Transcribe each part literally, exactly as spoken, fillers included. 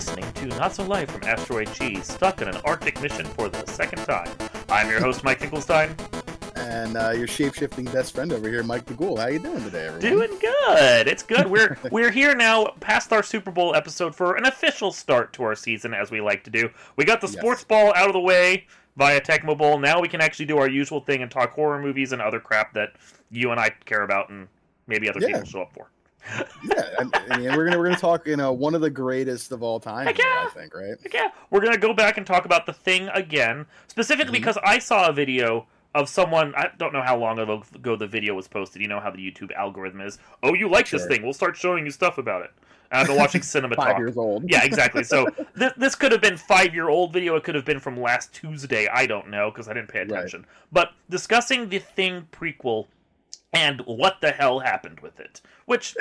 listening to Not So Live from Asteroid G, stuck in an Arctic mission for the second time. I'm your host, Mike Finkelstein. And uh, your shape-shifting best friend over here, Mike DeGoul. How you doing today, everyone? Doing good. It's good. We're we're here now, past our Super Bowl episode, for an official start to our season, as we like to do. We got the Yes. sports ball out of the way via Tecmo Bowl. Now we can actually do our usual thing and talk horror movies and other crap that you and I care about and maybe other Yeah. people show up for. Yeah, I, I mean, we're gonna we're gonna talk, you know, one of the greatest of all time. Heck here, yeah. I think, right? Heck yeah, we're gonna go back and talk about The Thing again, specifically Mhm. because I saw a video of someone. I don't know how long ago the video was posted. You know how the YouTube algorithm is. Oh, you like this Sure. thing? We'll start showing you stuff about it. And I've been watching Cinema Five Talk. years old. Yeah, exactly. So th- this could have been five-year-old video. It could have been from last Tuesday. I don't know because I didn't pay attention. But discussing the Thing prequel and what the hell happened with it, which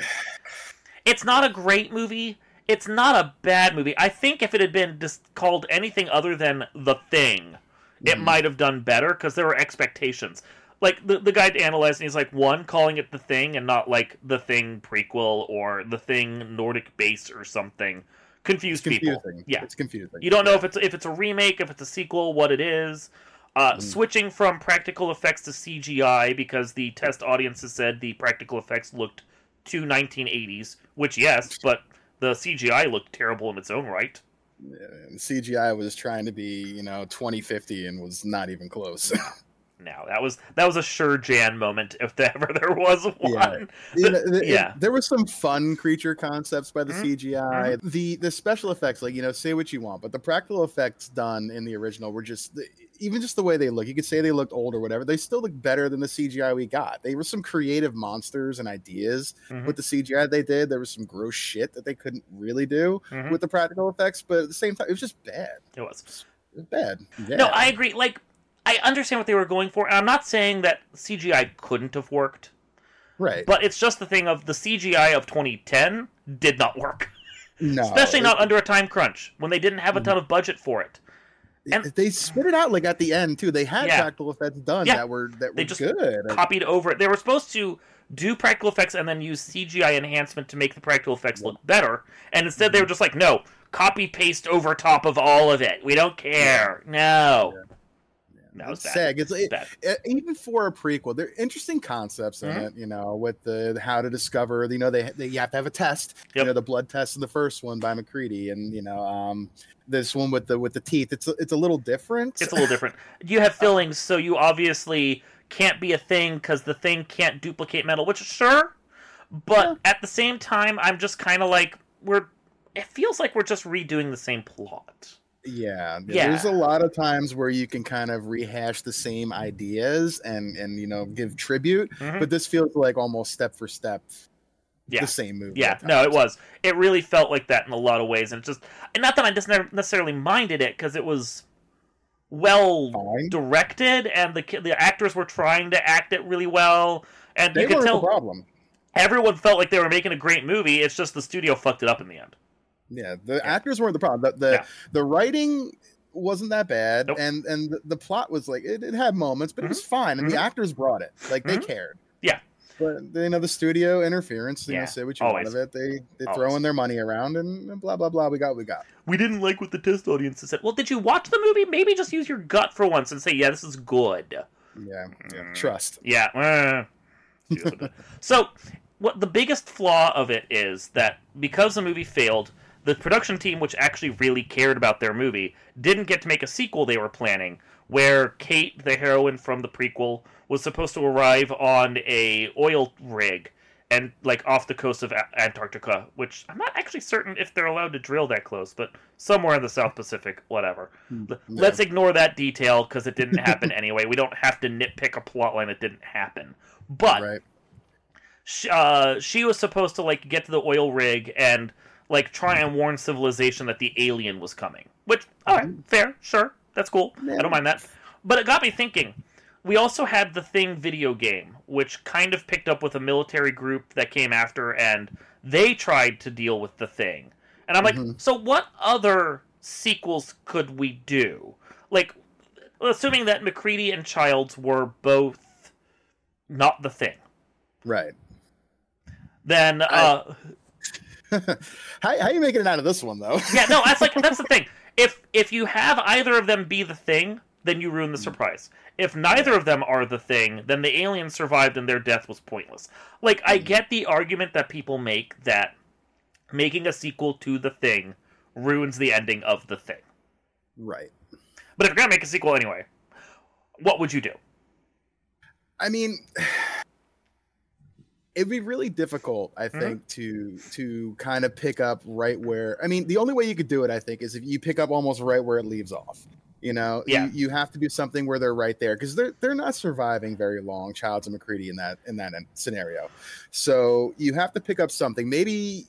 it's not a great movie. It's not a bad movie. I think if it had been just called anything other than The Thing, it Mhm. might have done better because there were expectations. Like, the, the guy analyzed, and he's like, one, calling it The Thing and not, like, The Thing prequel or The Thing Nordic base or something confused It's people. confusing. Yeah. It's confusing. You don't know if it's if it's a remake, if it's a sequel, what it is. Uh, Mm. Switching from practical effects to C G I because the test audiences said the practical effects looked too nineteen eighties, which, yes, but the C G I looked terrible in its own right. Yeah, C G I was trying to be, you know, twenty fifty and was not even close. Now, that was that was a sure Jan moment, if ever there was one. You know, the- Yeah. it- there were some fun creature concepts by the Mhm. C G I. The the special effects, like, you know, say what you want, but the practical effects done in the original were just the, even just the way they look. You could say they looked old or whatever. They still look better than the C G I we got. They were some creative monsters and ideas Mhm. with the C G I they did. There was some gross shit that they couldn't really do Mhm. with the practical effects, but at the same time, it was just bad. It was. It was bad. Yeah. No, I agree. Like, I understand what they were going for, and I'm not saying that C G I couldn't have worked, right. but it's just the thing of the C G I of twenty ten did not work. No, Especially not it- under a time crunch, when they didn't have a ton of budget for it. and- they spit it out like at the end too. They had Yeah. practical effects done Yeah. that were that They were just good. Copied over it. They were supposed to do practical effects and then use C G I enhancement to make the practical effects look better, and instead they were just like, no, copy paste over top of all of it. We don't care. No. Yeah. No, it was It's bad. sad. It's, It was it, bad. it- even for a prequel, there are interesting concepts in Mhm. it. You know, with the how to discover. You know, they, they you have to have a test. Yep. You know, the blood test in the first one by McCready, and you know, um, this one with the with the teeth. It's a- it's a little different. It's a little different. You have fillings, so you obviously can't be a thing because the thing can't duplicate metal, which, sure, but Yeah. at the same time, I'm just kind of like, we're. It feels like we're just redoing the same plot. Yeah, Yeah. there's a lot of times where you can kind of rehash the same ideas and and you know give tribute, Mhm. but this feels like almost step for step Yeah. the same movie. Yeah, at no, it times. was. It really felt like that in a lot of ways, and it's just, and not that I just never necessarily minded it because it was well Fine. directed, and the ki- the actors were trying to act it really well, and They you could weren't the tell problem. everyone felt like they were making a great movie. It's just the studio fucked it up in the end. Yeah, the actors weren't the problem. The the, Yeah. the writing wasn't that bad, Nope. and and the, the plot was like it, it had moments, but it was fine, and Mhm. the actors brought it. Like they Mhm. cared. Yeah. But you know the studio interference. You Yeah, know, say what you always. want of it. They they Always. throwing their money around and blah blah blah. We got what we got. We didn't like what the test audience said. Well, did you watch the movie? Maybe just use your gut for once and say, yeah, this is good. Yeah, yeah. Mm. Trust. Yeah. uh. So, what the biggest flaw of it is that because the movie failed, the production team, which actually really cared about their movie, didn't get to make a sequel they were planning, where Kate, the heroine from the prequel, was supposed to arrive on a oil rig and like off the coast of A- Antarctica, which I'm not actually certain if they're allowed to drill that close, but somewhere in the South Pacific, whatever. L- Yeah. Let's ignore that detail because it didn't happen anyway. We don't have to nitpick a plotline that didn't happen. But Right. sh- uh, she was supposed to like get to the oil rig and like try and warn civilization that the alien was coming. Which, all right, fair, sure, that's cool. Yeah. I don't mind that. But it got me thinking. We also had the Thing video game, which kind of picked up with a military group that came after, and they tried to deal with the Thing. And I'm like, Mhm. so what other sequels could we do? Like, assuming that McCready and Childs were both not the Thing. Right. Then, uh, how how are you making it out of this one though? Yeah, no, that's like that's the thing. If if you have either of them be the thing, then you ruin the surprise. If neither of them are the thing, then the aliens survived and their death was pointless. Like, I get the argument that people make that making a sequel to The Thing ruins the ending of The Thing. Right. But if you're gonna make a sequel anyway, what would you do? I mean, it'd be really difficult, I think, mm-hmm. to to kind of pick up right where. I mean, the only way you could do it, I think, is if you pick up almost right where it leaves off. You know, yeah. you, you have to do something where they're right there because they're they're not surviving very long, Childs and McCready in that in that scenario. So you have to pick up something. Maybe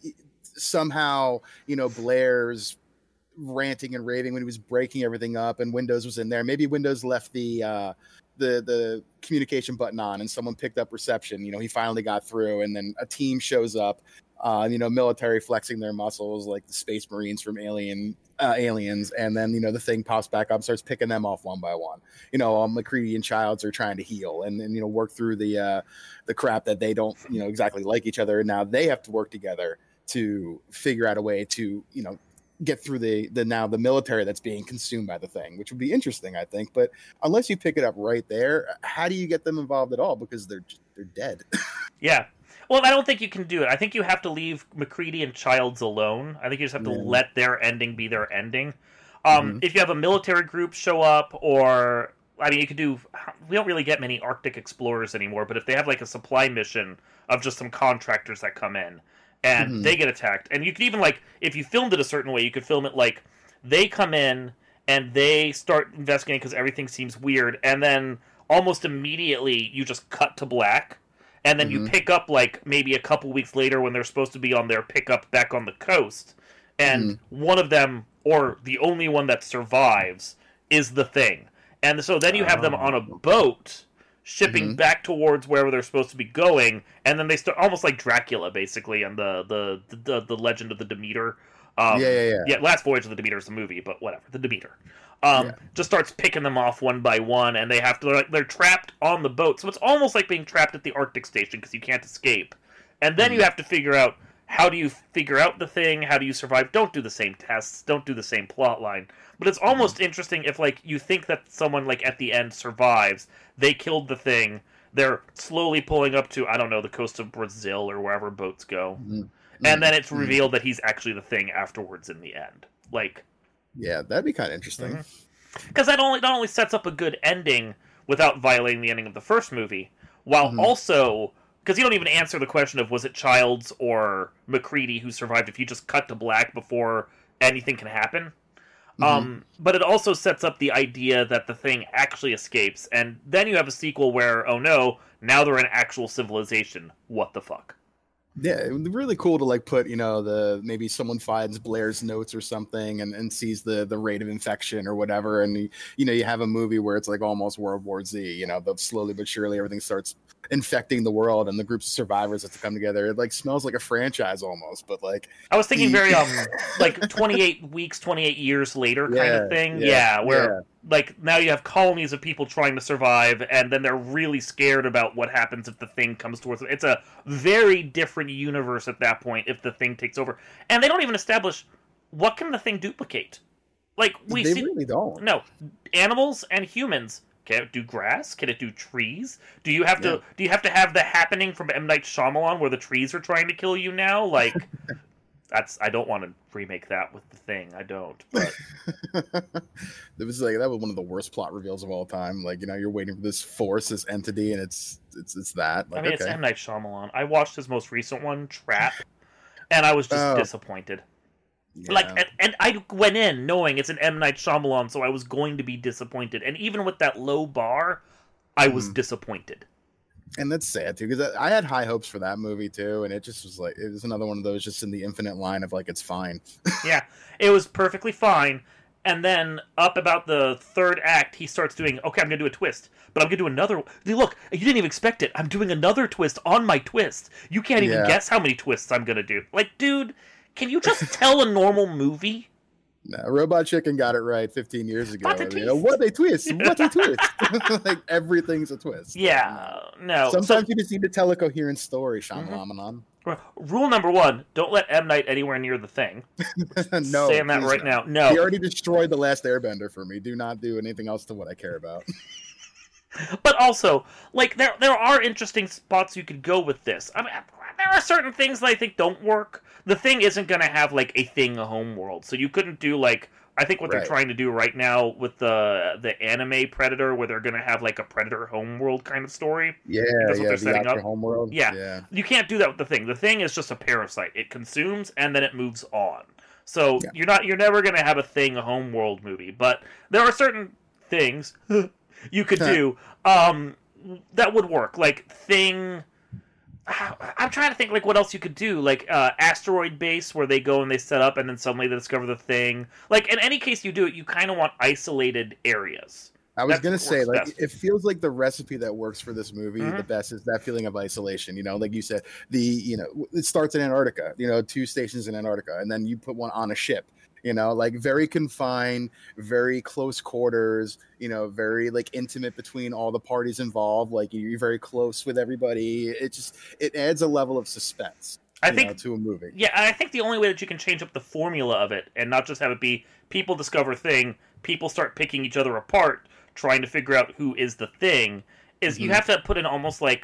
somehow, you know, Blair's ranting and raving when he was breaking everything up, and Windows was in there. Maybe Windows left the uh, the the communication button on, and someone picked up reception. You know, he finally got through, and then a team shows up. Uh, you know, military flexing their muscles like the Space Marines from Alien, uh, Aliens, and then, you know, the Thing pops back up, starts picking them off one by one. You know, um, McCready and Childs are trying to heal and, and you know, work through the uh, the crap that they don't, you know, exactly like each other. And now they have to work together to figure out a way to, you know, get through the the now the military that's being consumed by the Thing, which would be interesting, I think. But unless you pick it up right there, how do you get them involved at all? Because they're just, they're dead. Yeah. Well, I don't think you can do it. I think you have to leave McCready and Childs alone. I think you just have to yeah. let their ending be their ending. Um, mm-hmm. If you have a military group show up, or, I mean, you could do, we don't really get many Arctic explorers anymore, but if they have like a supply mission of just some contractors that come in, and mm-hmm. they get attacked, and you could even like, if you filmed it a certain way, you could film it like, they come in, and they start investigating because everything seems weird, and then almost immediately you just cut to black. And then mm-hmm. you pick up, like, maybe a couple weeks later when they're supposed to be on their pickup back on the coast. And mm-hmm. one of them, or the only one that survives, is the Thing. And so then you have oh. them on a boat, shipping mm-hmm. back towards wherever they're supposed to be going. And then they start, almost like Dracula, basically, and the the, the, the Legend of the Demeter. Um, yeah, yeah, yeah. Yeah, Last Voyage of the Demeter is the movie, but whatever, the Demeter. Um, yeah. Just starts picking them off one by one, and they have to, like, they're trapped on the boat. So it's almost like being trapped at the Arctic station because you can't escape. And then mm-hmm. you have to figure out, how do you figure out the Thing? How do you survive? Don't do the same tests. Don't do the same plot line. But it's almost mm-hmm. interesting if, like, you think that someone, like, at the end survives. They killed the Thing. They're slowly pulling up to, I don't know, the coast of Brazil or wherever boats go. Mm-hmm. And then it's revealed mm-hmm. that he's actually the Thing afterwards in the end. Like... Yeah, that'd be kind of interesting. Because mm-hmm. that only not only sets up a good ending without violating the ending of the first movie, while mm-hmm. also... Because you don't even answer the question of was it Childs or McCready who survived if you just cut to black before anything can happen. Mm-hmm. Um, but it also sets up the idea that the Thing actually escapes, and then you have a sequel where, oh no, now they're an actual civilization. What the fuck? Yeah, it would be really cool to like put, you know, the maybe someone finds Blair's notes or something and, and sees the the rate of infection or whatever, and you, you know, you have a movie where it's like almost World War Z, you know, but slowly but surely everything starts infecting the world and the groups of survivors have to come together. It like smells like a franchise almost, but like I was thinking very um like twenty-eight weeks, twenty-eight years later kind yeah, of thing. Yeah, yeah where yeah. like now you have colonies of people trying to survive, and then they're really scared about what happens if the Thing comes towards them. It's a very different universe at that point if the Thing takes over. And they don't even establish what can the Thing duplicate. Like we they see really don't. No, animals and humans. Can it do grass? Can it do trees? Do you have to? Yeah. Do you have to have the Happening from M. Night Shyamalan where the trees are trying to kill you now? Like, that's I don't want to remake that with the Thing. I don't. But it was like that was one of the worst plot reveals of all time. Like, you know, you're waiting for this force, this entity, and it's it's it's that. Like, I mean, okay. It's M. Night Shyamalan. I watched his most recent one, Trap, and I was just oh. disappointed. Yeah. Like, and, and I went in knowing it's an M. Night Shyamalan, so I was going to be disappointed. And even with that low bar, I was mm. disappointed. And that's sad, too, because I had high hopes for that movie, too, and it just was like, it was another one of those just in the infinite line of, like, it's fine. Yeah, it was perfectly fine. And then, up about the third act, he starts doing, okay, I'm going to do a twist, but I'm going to do another... Look, you didn't even expect it. I'm doing another twist on my twist. You can't even yeah. guess how many twists I'm going to do. Like, dude... Can you just tell a normal movie? No, Robot Chicken got it right fifteen years ago. I mean, you know, what a twist! What a twist! Like everything's a twist. Yeah, no. Sometimes so, you just need to tell a coherent story, Shyamalan. Mm-hmm. Rule number one: don't let M. Night anywhere near The Thing. No, saying that right not. now. No, he already destroyed The Last Airbender for me. Do not do anything else to what I care about. But also, like there there are interesting spots you could go with this. I mean, there are certain things that I think don't work. The Thing isn't going to have like a Thing homeworld, so you couldn't do like. I think what Right. they're trying to do right now with the the anime Predator, where they're going to have like a Predator homeworld kind of story. Yeah, That's what yeah, they're the setting Outer up. Homeworld. Yeah. yeah. You can't do that with the Thing. The Thing is just a parasite. It consumes and then it moves on. So Yeah. you're not you're never going to have a Thing homeworld movie. But there are certain things you could do um, that would work. Like Thing. I'm trying to think like what else you could do, like uh, Asteroid Base, where they go and they set up, and then suddenly they discover the Thing. Like in any case you do it, you kind of want isolated areas. I was That's gonna what say, works like, best. it feels like the recipe that works for this movie Mhm. the best is that feeling of isolation. You know, like you said, the you know it starts in Antarctica. You know, two stations in Antarctica, and then you put one on a ship. You know, like very confined, very close quarters. You know, very like intimate between all the parties involved. Like you're very close with everybody. It just it adds a level of suspense. I you think know, to a movie. Yeah, and I think the only way that you can change up the formula of it and not just have it be people discover Thing, people start picking each other apart, trying to figure out who is the Thing, is you Mhm. have to put in almost like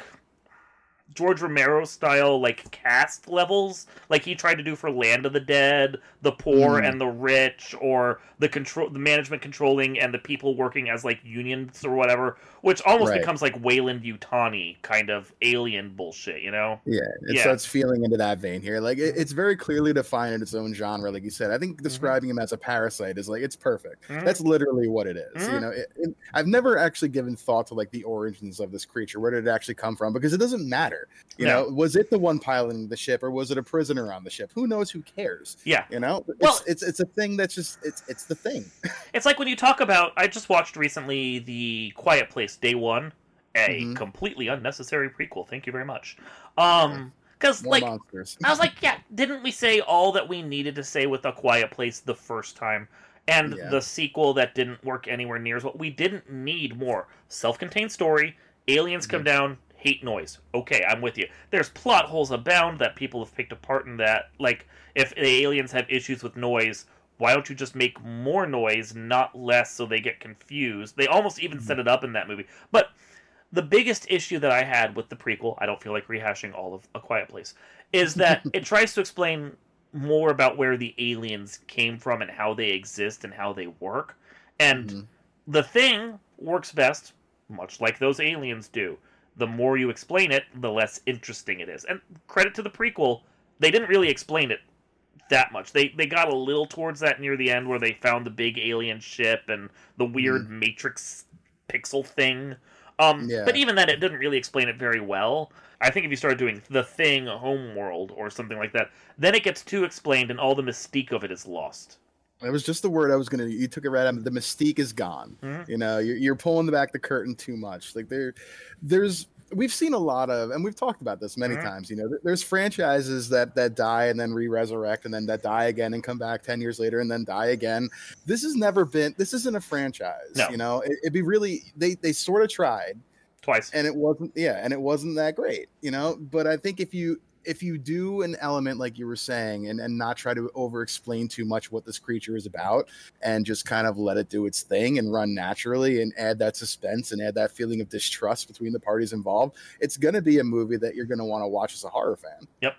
George Romero style like cast levels, like he tried to do for Land of the Dead, the poor Mm. and the rich, or the control, the management controlling and the people working as like unions or whatever, which almost Right. becomes like Wayland Yutani kind of alien bullshit, you know? Yeah, it Yeah. starts feeling into that vein here. Like it, it's very clearly defined in its own genre. Like you said, I think describing him as a parasite is like it's perfect. Mhm. That's literally what it is. You Mhm. know, it, it, I've never actually given thought to like the origins of this creature. Where did it actually come from? Because it doesn't matter. You No. know, was it the one piloting the ship, or was it a prisoner on the ship? Who knows? Who cares? Yeah. You know, it's Well- it's it's a thing that's just it's it's the thing. It's like when you talk about. I just watched recently the Quiet Place Day One, a Mhm. completely unnecessary prequel. Thank you very much. Um, because More like monsters. I was like, yeah, didn't we say all that we needed to say with A Quiet Place the first time, and Yeah. the sequel that didn't work anywhere near as well? We didn't need more self-contained story. Aliens come Mhm. down, hate noise. Okay, I'm with you. There's plot holes abound that people have picked apart in that. Like, if the aliens have issues with noise, why don't you just make more noise, not less, so they get confused? They almost even set it up in that movie. But the biggest issue that I had with the prequel, I don't feel like rehashing all of A Quiet Place, is that it tries to explain more about where the aliens came from and how they exist and how they work. And Mhm. the Thing works best, much like those aliens do. The more you explain it, the less interesting it is. And credit to the prequel, they didn't really explain it that much. They they got a little towards that near the end where they found the big alien ship and the weird Matrix pixel thing. Um, Yeah. But even then, it didn't really explain it very well. I think if you started doing The Thing Homeworld or something like that, then it gets too explained and all the mystique of it is lost. It was just the word I was gonna. You took it right out. The mystique is gone. Mhm. You know, you're, you're pulling back the curtain too much. Like there, there's we've seen a lot of, and we've talked about this many Mhm. times. You know, there- there's franchises that that die and then re-resurrect, and then that die again and come back ten years later and then die again. This has never been. This isn't a franchise. No. You know, it, it'd be really. They they sort of tried, Twice. and it wasn't. Yeah, and it wasn't that great. You know, but I think if you if you do an element like you were saying and, and not try to over explain too much what this creature is about and just kind of let it do its thing and run naturally and add that suspense and add that feeling of distrust between the parties involved, it's going to be a movie that you're going to want to watch as a horror fan. Yep.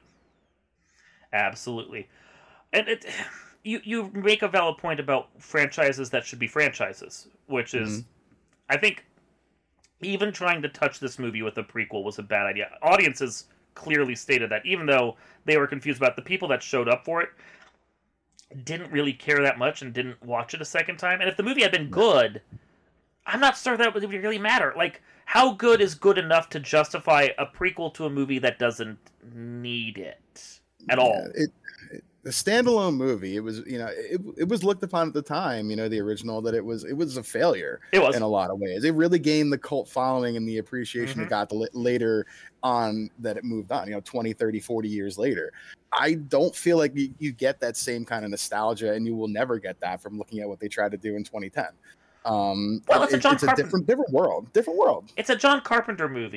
Absolutely. And it you you make a valid point about franchises that should be franchises, which is I think even trying to touch this movie with a prequel was a bad idea. Audiences clearly stated that, even though they were confused about it, the people that showed up for it didn't really care that much and didn't watch it a second time. And if the movie had been good, I'm not sure that would really matter. Like, how good is good enough to justify a prequel to a movie that doesn't need it at all? Yeah, it, it, the standalone movie, it was, you know, it, it was looked upon at the time, you know, the original, that it was it was a failure. It was. In a lot of ways. It really gained the cult following and the appreciation Mhm. it got the, later on that it moved on, you know, twenty, thirty, forty years later. I don't feel like you, you get that same kind of nostalgia, and you will never get that from looking at what they tried to do in twenty ten. Um, Well, it's a it- John it's a Carpenter- different, different world, different world. It's a John Carpenter movie.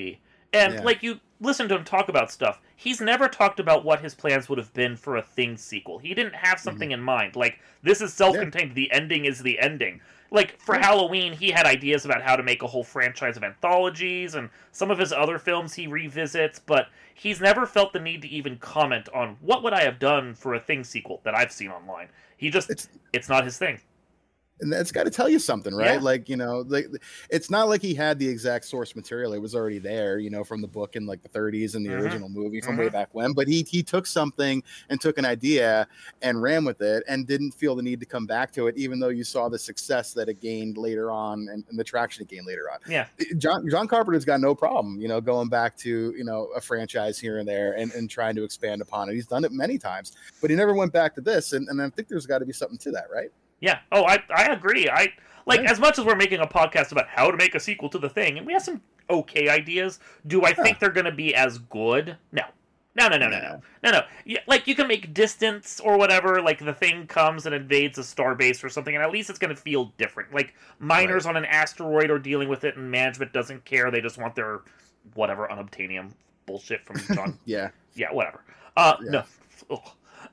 And, Yeah. like, you listen to him talk about stuff. He's never talked about what his plans would have been for a Thing sequel. He didn't have something Mhm. in mind. Like, this is self-contained. The ending is the ending. Like, for Yeah. Halloween, he had ideas about how to make a whole franchise of anthologies, and some of his other films he revisits, but he's never felt the need to even comment on what would I have done for a Thing sequel that I've seen online. He just, It's it's not his thing. and that's got to tell you something, right? Yeah. Like, you know, like it's not like he had the exact source material. It was already there, you know, from the book in like the thirties and the Mhm. original movie from Mhm. way back when. But he he took something and took an idea and ran with it and didn't feel the need to come back to it, even though you saw the success that it gained later on and, and the traction it gained later on. Yeah. John John Carpenter's got no problem, you know, going back to, you know, a franchise here and there and, and trying to expand upon it. He's done it many times, but he never went back to this. And, and I think there's got to be something to that, right? Yeah. Oh, I I agree. I like Yeah. as much as we're making a podcast about how to make a sequel to The Thing, and we have some okay ideas. Do I think they're going to be as good? No. No, no, no, no, no, no, no. Yeah, like you can make Distance or whatever. Like the Thing comes and invades a starbase or something, and at least it's going to feel different. Like miners on an asteroid are dealing with it, and management doesn't care. They just want their whatever unobtainium bullshit from John. Yeah. Yeah, whatever. Uh, Yeah. no. Ugh.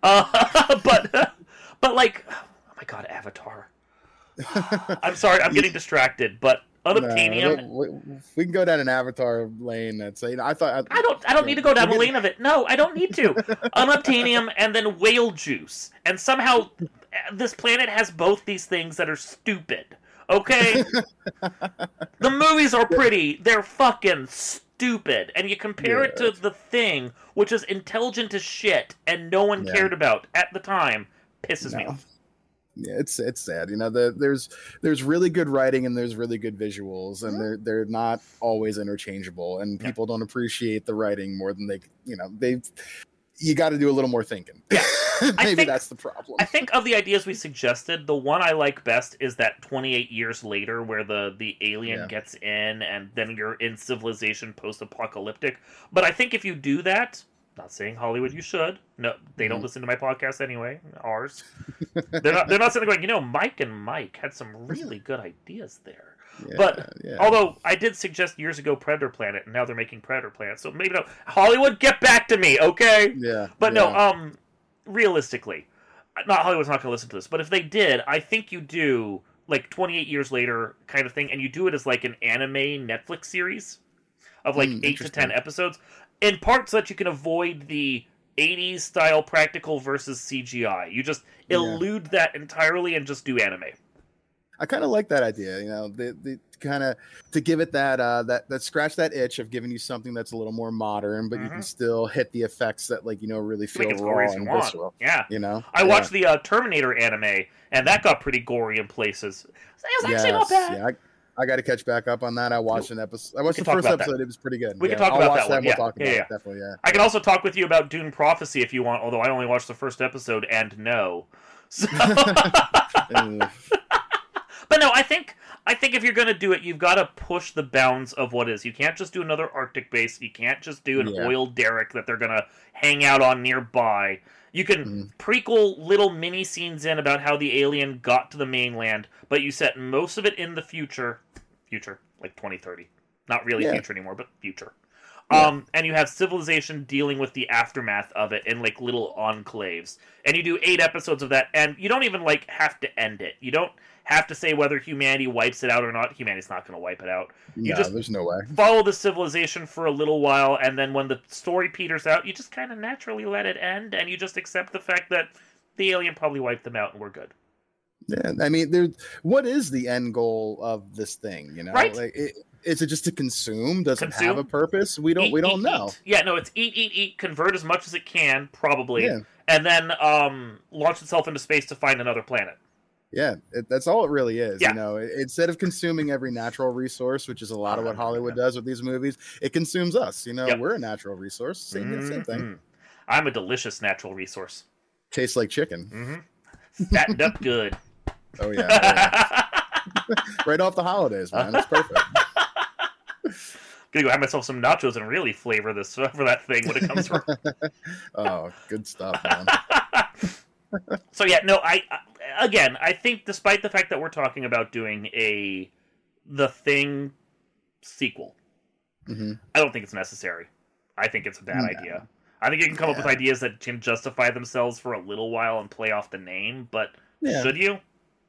Uh, but but like, oh my god, Avatar. I'm sorry, I'm getting distracted, but unobtainium. No, we, we can go down an Avatar lane. That's you know, I thought I don't. I don't need to go down the We're lane of it. No, I don't need to. Unobtainium and then whale juice, and somehow this planet has both these things that are stupid. Okay, the movies are pretty. They're fucking stupid, and you compare it Yeah. to The Thing, which is intelligent as shit, and no one Yeah. cared about at the time. Pisses me No. off. Yeah, it's it's sad. You know, the, there's there's really good writing and there's really good visuals, and they're they're not always interchangeable. And Yeah. people don't appreciate the writing more than they, you know, they. You got to do a little more thinking. Yeah. Maybe think- that's the problem. I think of the ideas we suggested, the one I like best is that twenty-eight years later, where the the alien Yeah. gets in, and then you're in civilization post-apocalyptic. But I think if you do that, not saying Hollywood you should. No, they don't Mhm. listen to my podcast anyway. Ours. they're not. They're not sitting there going, you know, Mike and Mike had some really good ideas there. Yeah, but- yeah. Although I did suggest years ago Predator Planet, and now they're making Predator Planet. So maybe no. Hollywood, get back to me, okay? yeah, But no, yeah. um, realistically, not Hollywood's not going to listen to this. But if they did, I think you do like twenty-eight years later kind of thing, and you do it as like an anime Netflix series of like Hmm, eight to ten interesting. episodes, in part so that you can avoid the eighties style practical versus C G I. You just Yeah. elude that entirely and just do anime. I kind of like that idea, you know, the the kind of to give it that uh that that scratch that itch of giving you something that's a little more modern, but you can Mhm. still hit the effects that like you know really Make feel it as gory raw as you and want. visceral. Yeah. You know, I Yeah. watched the uh, Terminator anime, and that got pretty gory in places. It was actually not Yes, bad. Yeah, I, I got to catch back up on that. I watched an episode. I watched can the talk first about that. episode. It was pretty good. We yeah, can talk I'll about watch that one. and We'll Yeah, talk about yeah, it. yeah. Definitely, yeah. I can also talk with you about Dune Prophecy if you want, although I only watched the first episode and no. So... Ugh. But no, I think I think if you're going to do it, you've got to push the bounds of what is. You can't just do another Arctic base. You can't just do an Yeah. oil derrick that they're going to hang out on nearby. You can Mhm. prequel little mini scenes in about how the alien got to the mainland, but you set most of it in the future. Future, like twenty thirty. Not really Yeah. future anymore, but future. Yeah. Um, and you have civilization dealing with the aftermath of it in like little enclaves. And you do eight episodes of that, and you don't even like have to end it. You don't have to say whether humanity wipes it out or not. Humanity's not going to wipe it out. You no, just- there's no way. Follow the civilization for a little while, and then when the story peters out, you just kind of naturally let it end, and you just accept the fact that the alien probably wiped them out, and we're good. Yeah, I mean, there. What is the end goal of this thing? You know, Right. like, it, is it just to consume? Does it Consume? have a purpose? We don't. Eat, we don't eat, know. eat. Yeah, no, it's eat, eat, eat, convert as much as it can, probably, Yeah, and then um, launch itself into space to find another planet. yeah. It, that's all it really is. Yeah. You know, it, instead of consuming every natural resource, which is a lot of what Hollywood does with these movies, it consumes us. You know, Yep. we're a natural resource. Same, same thing. Mhm. I'm a delicious natural resource. Tastes like chicken. Mm-hmm. Fattened up good. Oh yeah, oh, yeah. Right off the holidays, man. That's perfect. Gonna go have myself some nachos and really flavor this for that thing when it comes from. Oh, good stuff, man. So yeah, no, I, I again, I think despite the fact that we're talking about doing a The Thing sequel, Mm-hmm. I don't think it's necessary. I think it's a bad No. idea. I think you can come up Yeah. with ideas that can justify themselves for a little while and play off the name, but Yeah. should you?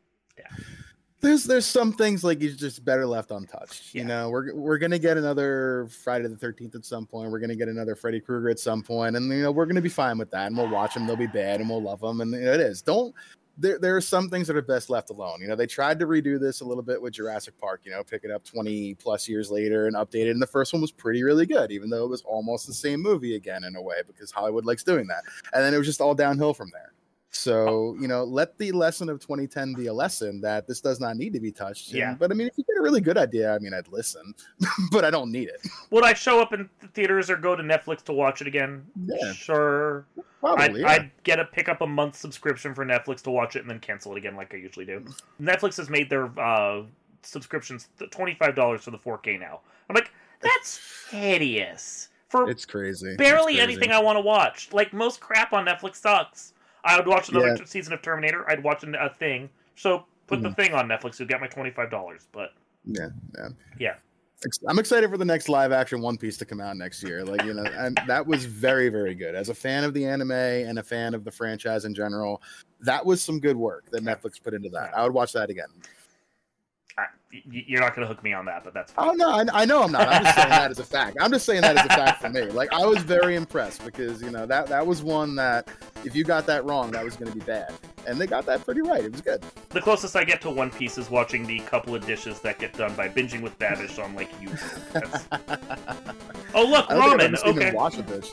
There's there's some things like it's just better left untouched. Yeah. You know, we're we're gonna get another Friday the thirteenth at some point. We're gonna get another Freddy Krueger at some point, and you know we're gonna be fine with that. And we'll watch them; they'll be bad, and we'll love them. And you know, it is. Don't there there are some things that are best left alone. You know, they tried to redo this a little bit with Jurassic Park. You know, pick it up twenty plus years later and update it. And the first one was pretty really good, even though it was almost the same movie again in a way because Hollywood likes doing that. And then it was just all downhill from there. So, you know, let the lesson of twenty ten be a lesson that this does not need to be touched. Yeah. And, but I mean, if you get a really good idea, I mean, I'd listen, but I don't need it. Would I show up in the theaters or go to Netflix to watch it again? Yeah. Sure. Probably. I'd, yeah. I'd get a pick up a month subscription for Netflix to watch it and then cancel it again like I usually do. Netflix has made their uh, subscriptions twenty-five dollars for the four K now. I'm like, that's hideous. For It's crazy. barely It's crazy. anything I want to watch. Like, most crap on Netflix sucks. I would watch another Yeah. season of Terminator. I'd watch a thing. So put the Mhm. thing on Netflix. You'll get my twenty-five dollars. But Yeah, yeah. yeah. Ex- I'm excited for the next live action One Piece to come out next year. Like, you know, and that was very, very good. As a fan of the anime and a fan of the franchise in general, that was some good work that Netflix put into that. I would watch that again. I, y- you're not going to hook me on that, but that's fine. Oh no, I, I know I'm not. I'm just saying that as a fact. I'm just saying that as a fact for me. Like, I was very impressed because you know that that was one that if you got that wrong, that was going to be bad, and they got that pretty right. It was good. The closest I get to One Piece is watching the couple of dishes that get done by binging with Babish on like YouTube. That's... Oh look, I don't think I've ramen. ever seen Okay. them watch a bitch.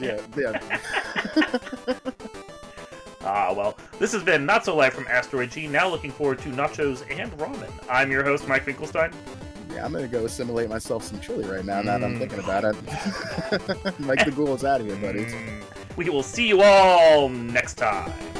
Yeah, yeah. Ah, well, this has been Not So Live from Asteroid G. Now looking forward to nachos and ramen. I'm your host, Mike Finkelstein. Yeah, I'm gonna go assimilate myself some chili right now. Now that I'm Mm. thinking about it, Mike the Ghoul is out of here, buddy. Mm. We will see you all next time.